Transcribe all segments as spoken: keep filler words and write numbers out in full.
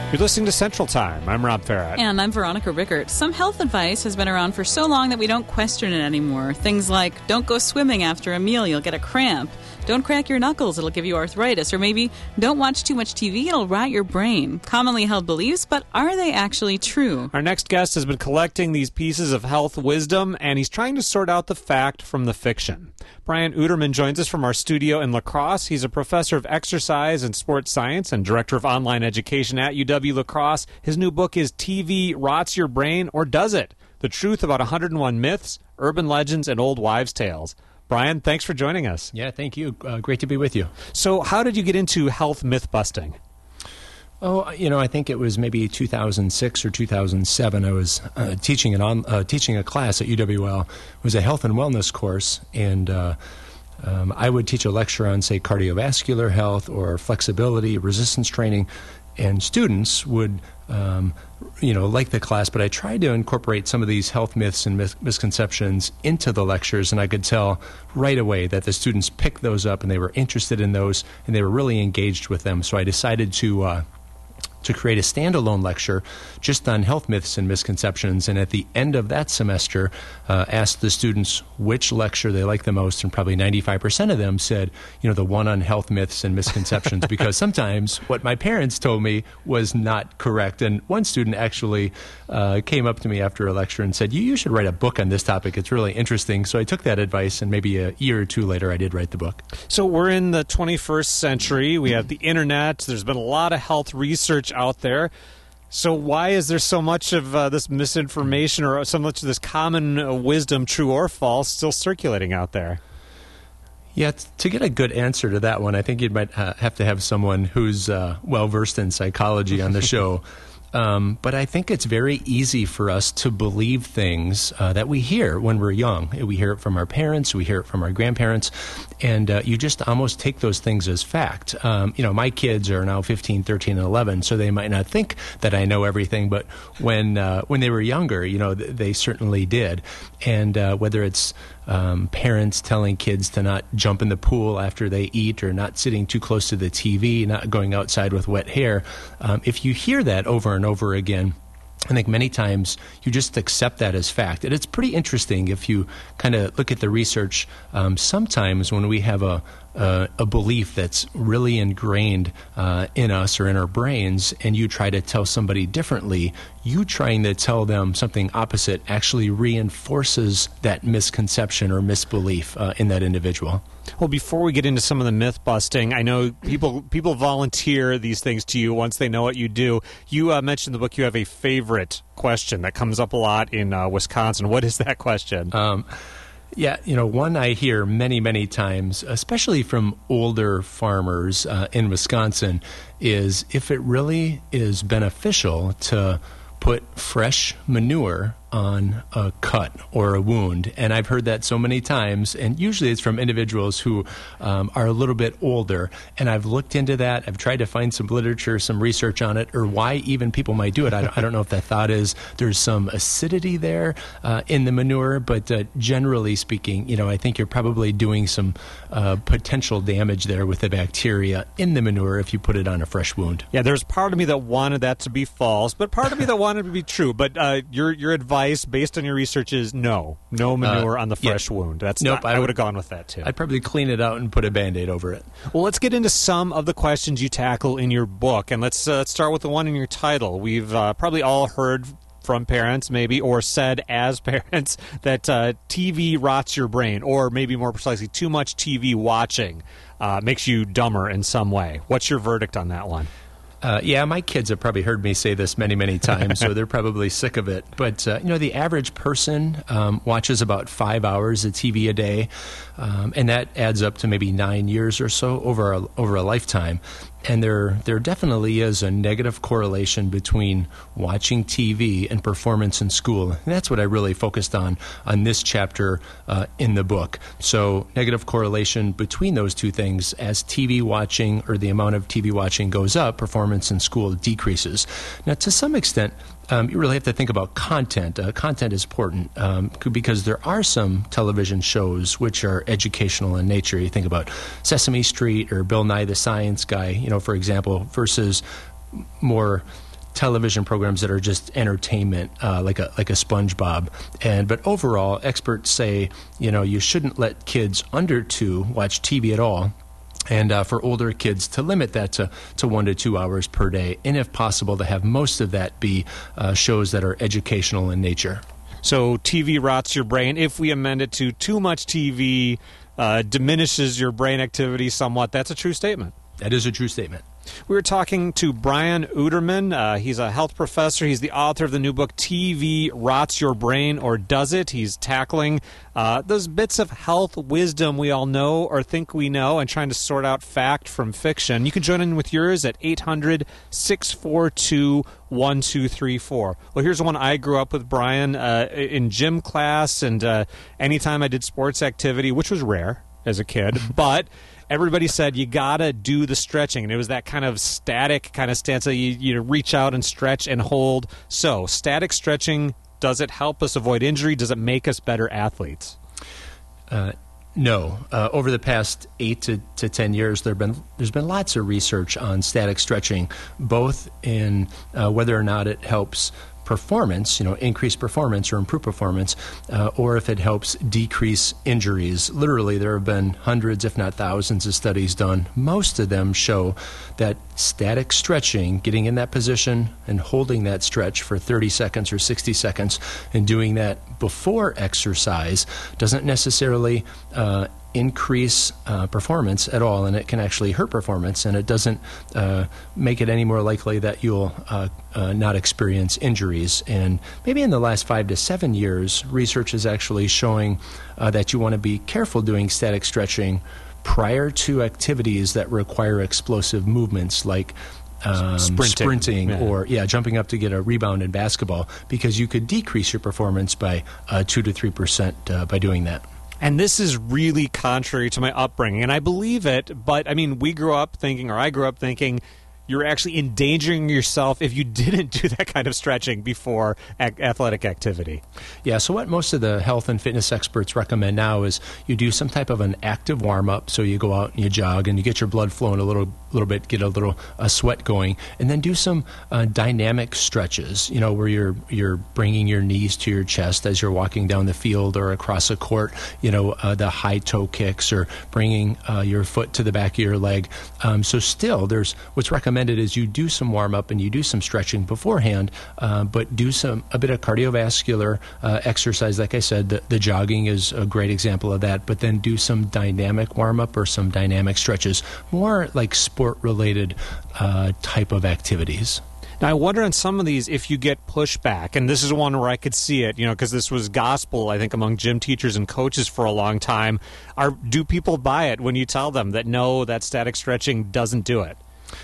You're listening to Central Time. I'm Rob Farrett. And I'm Veronica Rickert. Some health advice has been around for so long that we don't question it anymore. Things like, don't go swimming after a meal, you'll get a cramp. Don't crack your knuckles, it'll give you arthritis. Or maybe, don't watch too much T V, it'll rot your brain. Commonly held beliefs, but are they actually true? Our next guest has been collecting these pieces of health wisdom, and he's trying to sort out the fact from the fiction. Brian Uterman joins us from our studio in La Crosse. He's a professor of exercise and sports science and director of online education at U W La Crosse. His new book is T V Rots Your Brain, or Does It? The Truth About one hundred one Myths, Urban Legends, and Old Wives' Tales. Brian, thanks for joining us. Yeah, thank you. Uh, great to be with you. So how did you get into health myth-busting? Oh, you know, I think it was maybe two thousand six or two thousand seven. I was uh, teaching an on, uh, teaching a class at U W L. It was a health and wellness course, and uh, um, I would teach a lecture on, say, cardiovascular health or flexibility, resistance training, and students would, um, you know, like the class, but I tried to incorporate some of these health myths and mis- misconceptions into the lectures, and I could tell right away that the students picked those up and they were interested in those and they were really engaged with them. So I decided to uh, to create a standalone lecture just on health myths and misconceptions, and at the end of that semester uh, asked the students which lecture they liked the most, and probably ninety-five percent of them said, you know, the one on health myths and misconceptions, because sometimes what my parents told me was not correct. And one student actually uh, came up to me after a lecture and said, you, you should write a book on this topic. It's really interesting. So I took that advice, and maybe a year or two later I did write the book. So we're in the twenty-first century. We have the internet. There's been a lot of health research out there. So why is there so much of uh, this misinformation or so much of this common uh, wisdom, true or false, still circulating out there? Yeah, t- to get a good answer to that one, I think you might uh, have to have someone who's uh, well-versed in psychology on the show. Um, but I think it's very easy for us to believe things uh, that we hear when we're young. We hear it from our parents, we hear it from our grandparents, and uh, you just almost take those things as fact. Um, you know, my kids are now fifteen, thirteen, and eleven, so they might not think that I know everything, but when uh, when they were younger, you know, th- they certainly did. And uh, whether it's Um, parents telling kids to not jump in the pool after they eat, or not sitting too close to the T V, not going outside with wet hair. Um, if you hear that over and over again, I think many times you just accept that as fact. And it's pretty interesting if you kind of look at the research. Um, sometimes when we have a Uh, a belief that's really ingrained uh, in us or in our brains, and you try to tell somebody differently, you trying to tell them something opposite actually reinforces that misconception or misbelief uh, in that individual. Well, before we get into some of the myth busting, I know people people volunteer these things to you once they know what you do. You uh, mentioned in the book you have a favorite question that comes up a lot in uh, Wisconsin. What is that question? Um, Yeah, you know, one I hear many, many times, especially from older farmers uh, in Wisconsin, is if it really is beneficial to put fresh manure on a cut or a wound. And I've heard that so many times, and usually it's from individuals who um, are a little bit older. And I've looked into that. I've tried to find some literature, some research on it, or why even people might do it. I don't, I don't know if the thought is there's some acidity there uh, in the manure, but uh, generally speaking, you know, I think you're probably doing some uh, potential damage there with the bacteria in the manure if you put it on a fresh wound. Yeah, there's part of me that wanted that to be false, but part of me that wanted it to be true. But uh, your your advice, based on your research, is no, no manure uh, on the fresh yeah. wound. That's nope. Not, I, I would have gone with that too. I'd probably clean it out and put a Band-Aid over it. Well, let's get into some of the questions you tackle in your book, and let's uh, let's start with the one in your title. We've uh, probably all heard from parents, maybe, or said as parents that uh, T V rots your brain, or maybe more precisely, too much T V watching uh, makes you dumber in some way. What's your verdict on that one? Uh, yeah, my kids have probably heard me say this many, many times, so they're probably sick of it. But, uh, you know, the average person um, watches about five hours of T V a day, um, and that adds up to maybe nine years or so over a, over a lifetime. And there there definitely is a negative correlation between watching T V and performance in school. And that's what I really focused on on this chapter uh, in the book. So negative correlation between those two things. As T V watching, or the amount of T V watching goes up, performance in school decreases. Now, to some extent, Um, you really have to think about content. Uh, content is important um, because there are some television shows which are educational in nature. You think about Sesame Street or Bill Nye the Science Guy, you know, for example, versus more television programs that are just entertainment, uh, like a like a SpongeBob. And but overall, experts say, you know, you shouldn't let kids under two watch T V at all. And uh, for older kids, to limit that to, to one to two hours per day, and if possible, to have most of that be uh, shows that are educational in nature. So T V rots your brain. If we amend it to too much T V uh, diminishes your brain activity somewhat, that's a true statement. That is a true statement. We were talking to Brian Uterman. Uh, he's a health professor. He's the author of the new book, T V Rots Your Brain, or Does It? He's tackling uh, those bits of health wisdom we all know or think we know and trying to sort out fact from fiction. You can join in with yours at eight hundred, six four two, one two three four. Well, here's one I grew up with, Brian, uh, in gym class and uh, anytime I did sports activity, which was rare as a kid, but everybody said you gotta do the stretching, and it was that kind of static kind of stance that you, you reach out and stretch and hold. So static stretching, does it help us avoid injury? Does it make us better athletes? Uh, no. Uh, over the past eight to, to ten years, there been there's been lots of research on static stretching, both in uh, whether or not it helps performance, you know, increase performance or improve performance, uh, or if it helps decrease injuries. Literally, there have been hundreds, if not thousands, of studies done. Most of them show that static stretching, getting in that position and holding that stretch for thirty seconds or sixty seconds, and doing that before exercise, doesn't necessarily uh, increase uh, performance at all, and it can actually hurt performance, and it doesn't uh, make it any more likely that you'll uh, uh, not experience injuries. And maybe in the last five to seven years, research is actually showing uh, that you want to be careful doing static stretching prior to activities that require explosive movements like Um, sprinting, sprinting yeah. or yeah, jumping up to get a rebound in basketball, because you could decrease your performance by uh, two to three percent uh, by doing that. And this is really contrary to my upbringing, and I believe it, but I mean, we grew up thinking, or I grew up thinking, you're actually endangering yourself if you didn't do that kind of stretching before ac- athletic activity. Yeah, so what most of the health and fitness experts recommend now is you do some type of an active warm-up. So you go out and you jog and you get your blood flowing a little little bit, get a little uh, sweat going, and then do some uh, dynamic stretches, you know, where you're you're bringing your knees to your chest as you're walking down the field or across a court, you know, uh, the high toe kicks, or bringing uh, your foot to the back of your leg. Um, so still, there's what's recommended is you do some warm-up and you do some stretching beforehand, uh, but do some a bit of cardiovascular uh, exercise. Like I said, the, the jogging is a great example of that, but then do some dynamic warm-up or some dynamic stretches, more like sport-related uh, type of activities. Now, I wonder on some of these if you get pushback, and this is one where I could see it, you know, because this was gospel, I think, among gym teachers and coaches for a long time. Are do people buy it when you tell them that, no, that static stretching doesn't do it?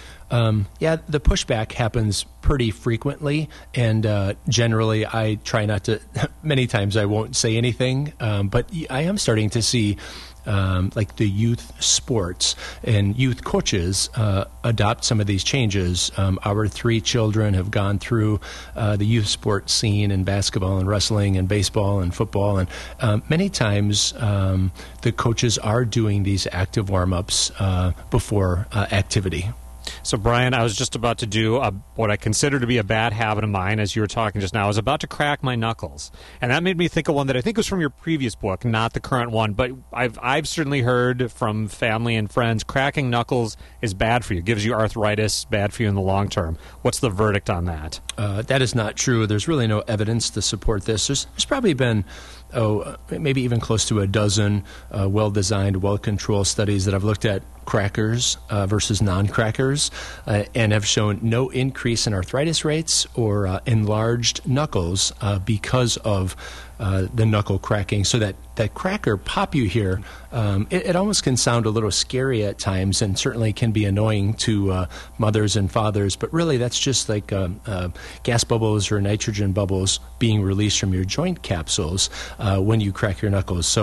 Um, yeah, the pushback happens pretty frequently, and uh, generally I try not to, many times I won't say anything, um, but I am starting to see um, like the youth sports and youth coaches uh, adopt some of these changes. Um, our three children have gone through uh, the youth sports scene in basketball and wrestling and baseball and football, and um, many times um, the coaches are doing these active warm-ups uh, before uh, activity. So, Brian, I was just about to do a, what I consider to be a bad habit of mine, as you were talking just now. I was about to crack my knuckles. And that made me think of one that I think was from your previous book, not the current one. But I've, I've certainly heard from family and friends, cracking knuckles is bad for you. It gives you arthritis, bad for you in the long term. What's the verdict on that? Uh, that is not true. There's really no evidence to support this. There's, there's probably been oh, maybe even close to a dozen uh, well-designed, well-controlled studies that I've looked at crackers uh, versus non-crackers uh, and have shown no increase in arthritis rates or uh, enlarged knuckles uh, because of uh, the knuckle cracking. So that, that cracker pop you hear, um, it, it almost can sound a little scary at times, and certainly can be annoying to uh, mothers and fathers, but really that's just like uh, uh, gas bubbles or nitrogen bubbles being released from your joint capsules uh, when you crack your knuckles. So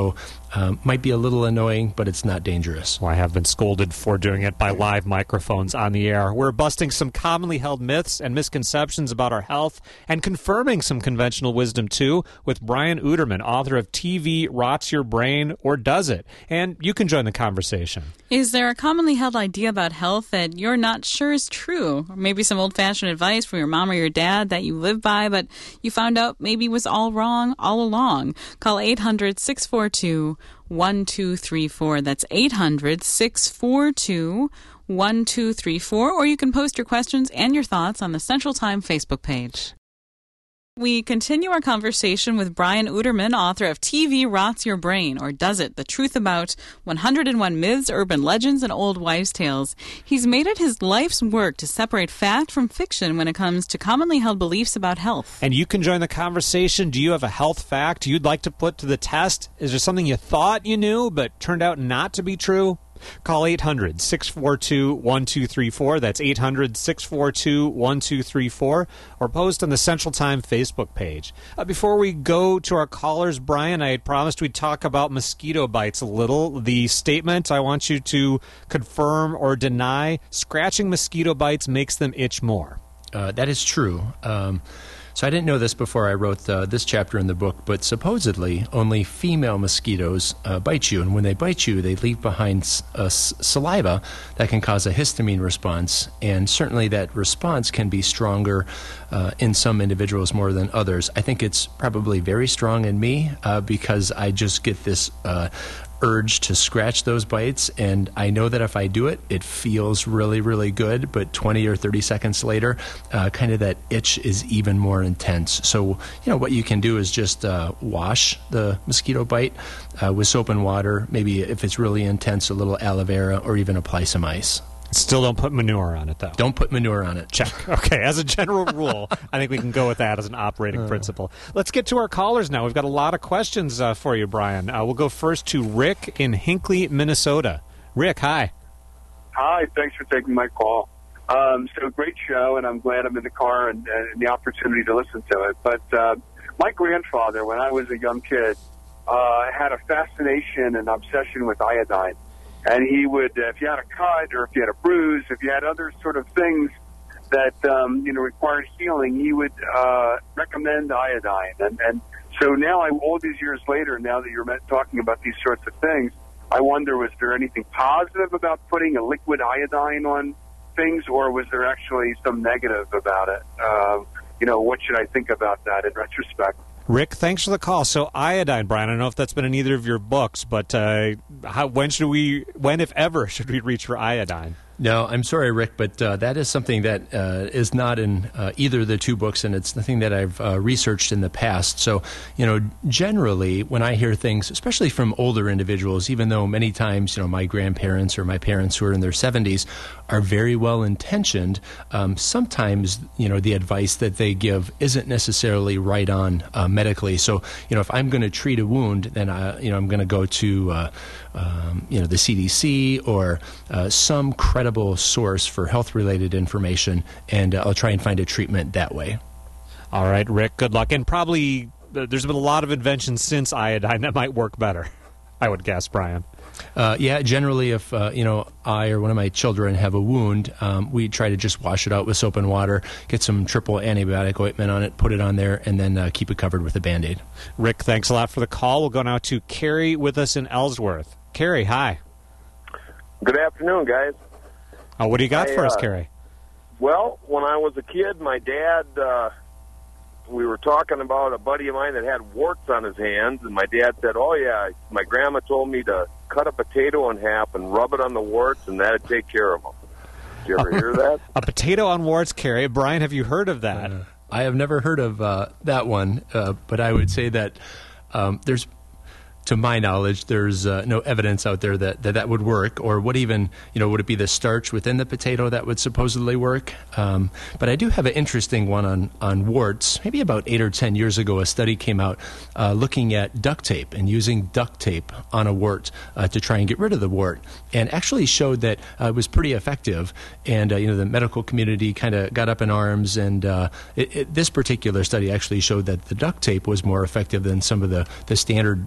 Um, might be a little annoying, but it's not dangerous. Well, I have been scolded for doing it by live microphones on the air. We're busting some commonly held myths and misconceptions about our health and confirming some conventional wisdom, too, with Brian Uterman, author of T V Rots Your Brain, or Does It? And you can join the conversation. Is there a commonly held idea about health that you're not sure is true? Or maybe some old-fashioned advice from your mom or your dad that you live by, but you found out maybe was all wrong all along? Call eight hundred, six four two, one two three four. That's eight hundred, six four two, one two three four. Or you can post your questions and your thoughts on the Central Time Facebook page. We continue our conversation with Brian Uterman, author of T V Rots Your Brain, or Does It? The Truth About one hundred and one Myths, Urban Legends, and Old Wives' Tales. He's made it his life's work to separate fact from fiction when it comes to commonly held beliefs about health. And you can join the conversation. Do you have a health fact you'd like to put to the test? Is there something you thought you knew but turned out not to be true? Call eight hundred, six four two, one two three four. That's eight hundred, six four two, one two three four. Or post on the Central Time Facebook page. Uh, before we go to our callers, Brian, I had promised we'd talk about mosquito bites a little. The statement, I want you to confirm or deny, scratching mosquito bites makes them itch more. Uh, that is true. Um, so I didn't know this before I wrote uh, this chapter in the book, but supposedly only female mosquitoes uh, bite you. And when they bite you, they leave behind s- uh, s- saliva that can cause a histamine response. And certainly that response can be stronger uh, in some individuals more than others. I think it's probably very strong in me uh, because I just get this uh, urge to scratch those bites, and I know that if I do it, it feels really, really good, but twenty or thirty seconds later, uh, kind of that itch is even more intense. So, you know, what you can do is just uh, wash the mosquito bite uh, with soap and water, maybe if it's really intense, a little aloe vera, or even apply some ice. Still don't put manure on it, though. Don't put manure on it. Check. Okay, as a general rule, I think we can go with that as an operating principle. Let's get to our callers now. We've got a lot of questions uh, for you, Brian. Uh, we'll go first to Rick in Hinckley, Minnesota. Rick, hi. Hi, thanks for taking my call. Um, so great show, and I'm glad I'm in the car and, and the opportunity to listen to it. But uh, my grandfather, when I was a young kid, uh, had a fascination and obsession with iodine. And he would, if you had a cut or if you had a bruise, if you had other sort of things that, um, you know, required healing, he would uh, recommend iodine. And, and so now, I, all these years later, now that you're talking about these sorts of things, I wonder, was there anything positive about putting a liquid iodine on things, or was there actually some negative about it? Uh, you know, what should I think about that in retrospect? Rick, thanks for the call. So iodine, Brian, I don't know if that's been in either of your books, but uh, how, when should we, when if ever, should we reach for iodine? No, I'm sorry, Rick, but uh, that is something that uh, is not in uh, either of the two books, and it's nothing that I've uh, researched in the past. So, you know, generally, when I hear things, especially from older individuals, even though many times, you know, my grandparents or my parents who are in their seventies are very well intentioned, um, sometimes, you know, the advice that they give isn't necessarily right on uh, medically. So, you know, if I'm going to treat a wound, then I, you know, I'm going to go to uh, um, you know, the C D C or uh, some credible source for health-related information, and uh, I'll try and find a treatment that way. All right, Rick, good luck. And probably uh, there's been a lot of inventions since iodine that might work better, I would guess, Brian. Uh, yeah, generally if, uh, you know, I or one of my children have a wound, um, we try to just wash it out with soap and water, get some triple antibiotic ointment on it, put it on there, and then uh, keep it covered with a Band-Aid. Rick, thanks a lot for the call. We'll go now to Carrie with us in Ellsworth. Carrie, hi. Good afternoon, guys. Oh, what do you got I, for us, uh, Carrie? Well, when I was a kid, my dad, uh, we were talking about a buddy of mine that had warts on his hands, and my dad said, oh, yeah, my grandma told me to cut a potato in half and rub it on the warts, and that would take care of them. Did you ever hear that? A potato on warts, Carrie. Brian, have you heard of that? Uh, I have never heard of uh, that one, uh, but I would say that um, there's to my knowledge, there's uh, no evidence out there that, that that would work, or what even, you know, would it be the starch within the potato that would supposedly work? Um, but I do have an interesting one on, on warts. Maybe about eight or ten years ago, a study came out uh, looking at duct tape and using duct tape on a wart uh, to try and get rid of the wart, and actually showed that uh, it was pretty effective. And, uh, you know, the medical community kind of got up in arms, and uh, it, it, this particular study actually showed that the duct tape was more effective than some of the, the standard treatment.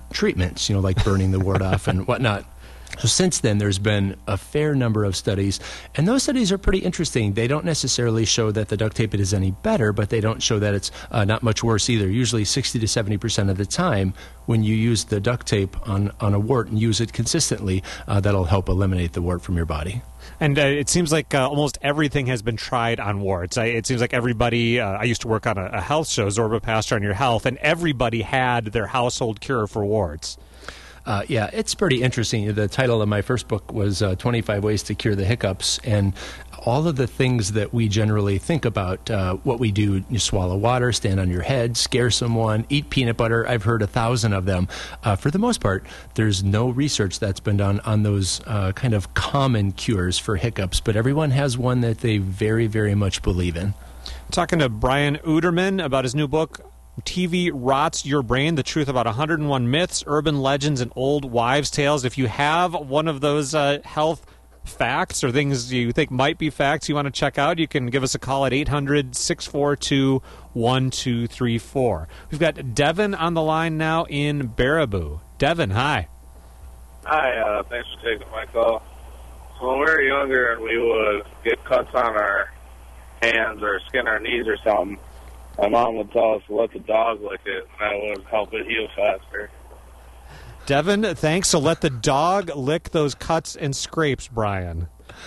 treatments, you know, like burning the wart off and whatnot. So since then, there's been a fair number of studies, and those studies are pretty interesting. They don't necessarily show that the duct tape is any better, but they don't show that it's uh, not much worse either. Usually sixty to seventy percent of the time, when you use the duct tape on, on a wart and use it consistently, uh, that'll help eliminate the wart from your body. And uh, it seems like uh, almost everything has been tried on warts. I, it seems like everybody, uh, I used to work on a, a health show, Zorba Pastor on Your Health, and everybody had their household cure for warts. Uh, yeah, it's pretty interesting. The title of my first book was uh, twenty-five Ways to Cure the Hiccups, and all of the things that we generally think about, uh, what we do, you swallow water, stand on your head, scare someone, eat peanut butter. I've heard a thousand of them. Uh, for the most part, there's no research that's been done on those uh, kind of common cures for hiccups, but everyone has one that they very, very much believe in. Talking to Brian Uterman about his new book, T V Rots Your Brain, The Truth About one hundred one Myths, Urban Legends, and Old Wives' Tales. If you have one of those uh, health facts or things you think might be facts you want to check out, you can give us a call at eight hundred, six four two, one two three four. We've got Devin on the line now in Baraboo. Devin, hi. Hi, uh, thanks for taking my call. So when we were younger and we would get cuts on our hands or skin our knees or something, my mom would tell us to let the dog lick it, and that would help it heal faster. Devin, thanks. So let the dog lick those cuts and scrapes, Brian.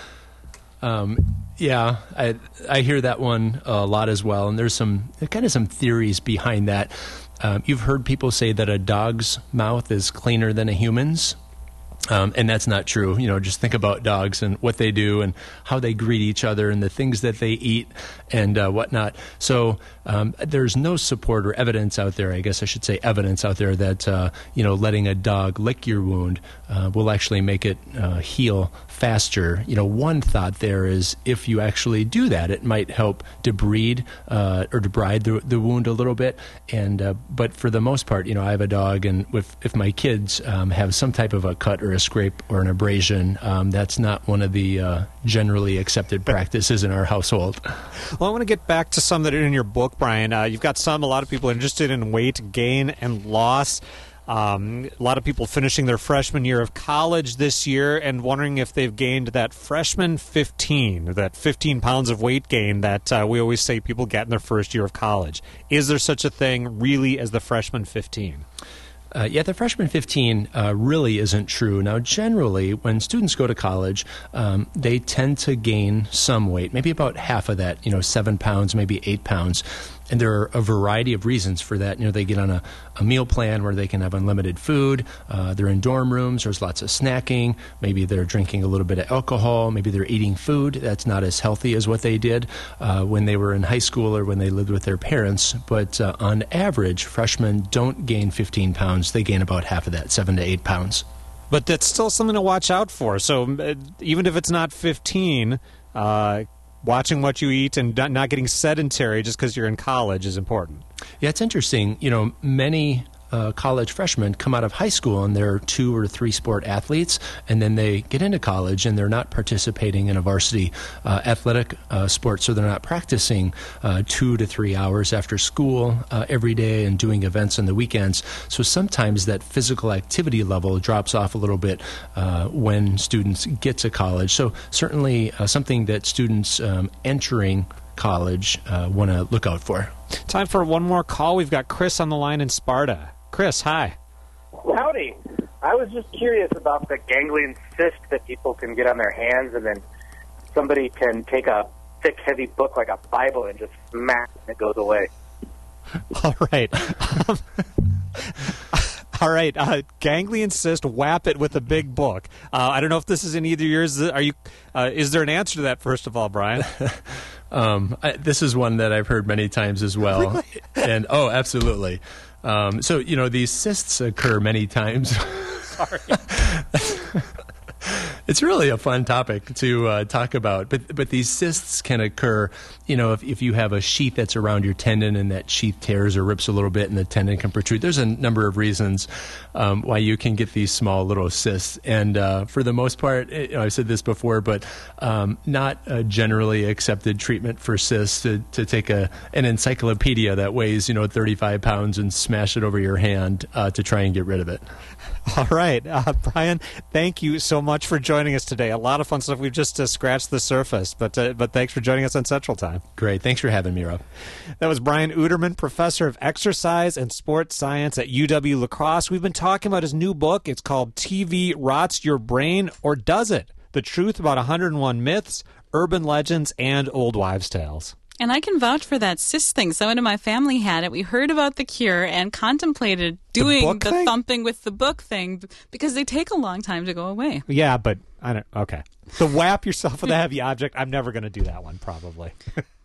Um, yeah, I I hear that one a lot as well, and there's some kind of some theories behind that. Um, you've heard people say that a dog's mouth is cleaner than a human's. Um, and that's not true. You know, just think about dogs and what they do and how they greet each other and the things that they eat and uh, whatnot. So um, there's no support or evidence out there, I guess I should say evidence out there that, uh, you know, letting a dog lick your wound uh, will actually make it uh, heal faster. You know, one thought there is if you actually do that, it might help debride uh, or debride the, the wound a little bit. And uh, but for the most part, you know, I have a dog, and if, if my kids um, have some type of a cut or a scrape or an abrasion, um, that's not one of the uh, generally accepted practices in our household. Well, I want to get back to some that are in your book, Brian. Uh, you've got some, a lot of people are interested in weight gain and loss. Um, a lot of people finishing their freshman year of college this year and wondering if they've gained that freshman fifteen, that fifteen pounds of weight gain that uh, we always say people get in their first year of college. Is there such a thing really as the freshman fifteen? Uh, yeah, the freshman fifteen uh, really isn't true. Now, generally, when students go to college, um, they tend to gain some weight, maybe about half of that, you know, seven pounds, maybe eight pounds. And there are a variety of reasons for that. You know, they get on a, a meal plan where they can have unlimited food. Uh, they're in dorm rooms. There's lots of snacking. Maybe they're drinking a little bit of alcohol. Maybe they're eating food that's not as healthy as what they did uh, when they were in high school or when they lived with their parents. But uh, on average, freshmen don't gain fifteen pounds. They gain about half of that, seven to eight pounds. But that's still something to watch out for. So uh, even if it's not fifteen, uh, watching what you eat and not getting sedentary just because you're in college is important. Yeah, it's interesting. You know, many uh, college freshmen come out of high school and they're two or three sport athletes, and then they get into college and they're not participating in a varsity uh, athletic uh, sport, so they're not practicing uh, two to three hours after school uh, every day and doing events on the weekends. So sometimes that physical activity level drops off a little bit uh, when students get to college. So certainly uh, something that students um, entering college uh, want to look out for. Time for one more call. We've got Chris on the line in Sparta. Chris, hi. Howdy. I was just curious about the ganglion cyst that people can get on their hands, and then somebody can take a thick, heavy book like a Bible and just smack and it goes away. All right. Um, all right. Uh, ganglion cyst, whap it with a big book. Uh, I don't know if this is in either yours. Are you? Uh, is there an answer to that, first of all, Brian? um, I, this is one that I've heard many times as well. Really? And oh, absolutely. Um, so, you know, these cysts occur many times. Sorry. It's really a fun topic to uh, talk about, but but these cysts can occur, you know, if, if you have a sheath that's around your tendon and that sheath tears or rips a little bit and the tendon can protrude. There's a number of reasons um, why you can get these small little cysts, and uh, for the most part, you know, I've said this before, but um, not a generally accepted treatment for cysts to, to take a an encyclopedia that weighs, you know, thirty-five pounds and smash it over your hand uh, to try and get rid of it. All right. Uh, Brian, thank you so much for joining us today. A lot of fun stuff. We've just uh, scratched the surface, but uh, but thanks for joining us on Central Time. Great. Thanks for having me, Rob. That was Brian Uterman, professor of exercise and sports science at U W La Crosse. We've been talking about his new book. It's called T V Rots Your Brain, or Does It? The Truth About one hundred one Myths, Urban Legends, and Old Wives' Tales. And I can vouch for that cyst thing. Someone in my family had it. We heard about the cure and contemplated doing the, the thumping with the book thing because they take a long time to go away. Yeah, but I don't. Okay. The whap yourself with a heavy object, I'm never going to do that one, probably.